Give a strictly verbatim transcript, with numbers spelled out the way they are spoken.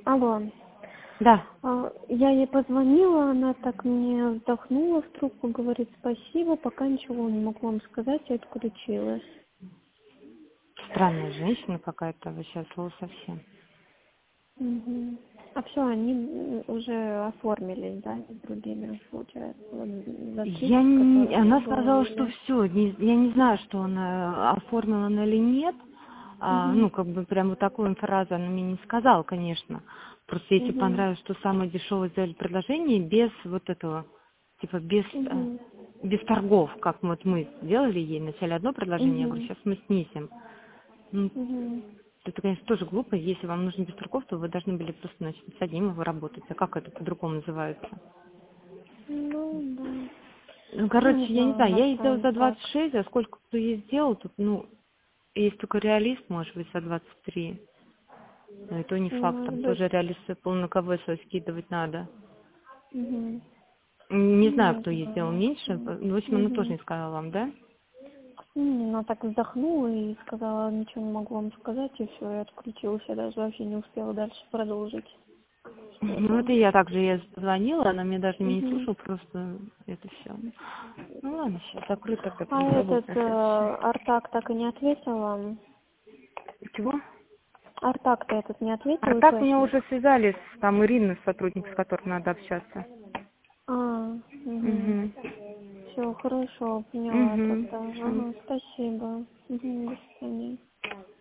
Алло. Да. А, Я ей позвонила, она так мне вздохнула в трубку, говорит спасибо, пока ничего не могу вам сказать, и отключилась. Странная женщина какая-то вообще, слово совсем. Мгм. А все, они м, уже оформились, да, с другими, получается, вот за Я тридцать, не... которые мне Она сказала, что говорили. все. Я не знаю, что она оформила она или нет. А, Угу. ну, как бы прям вот такую фразу она мне не сказала, конечно. Просто ей типа Угу. понравилось, что самое дешевое сделали предложение без вот этого, типа без, э, Угу. без торгов, как вот мы сделали ей вначале одно предложение, я говорю, Угу. сейчас мы снизим. Ну, Угу. это, конечно, тоже глупо. Если вам нужно без торгов, то вы должны были просто, значит, с одним его работать. А как это по-другому называется? Ну, да. Ну, Ну, короче, не я не знаю, знаю, я ей сделала настроим за так. двадцать шесть, а сколько кто ей сделал, тут, ну, есть только реалист, может быть, за двадцать три. Но и то не Ну, факт, может там быть. тоже реалисты полно кого свой скидывать надо. Угу. Не Ну, знаю, не кто ей сделал знаю. меньше. Ну, в общем, она тоже Угу. не сказала вам, да? Она так вздохнула и сказала, ничего не могу вам сказать, и все, и отключилась. Я даже вообще не успела дальше продолжить Ну, что-то. это я также ей звонила, она мне даже меня не Угу. слушала, просто это все. Ну, ладно, сейчас закрою тогда, А попробую этот на э, следующий. Артак так и не ответил вам? Чего? Артак-то этот не А ответил, так мне участник? уже связались, там Ирина, сотрудник, с которой надо общаться. А, угу. Угу. Все, хорошо, поняла Угу. тогда. Всё. Ага, спасибо. Угу, до свидания.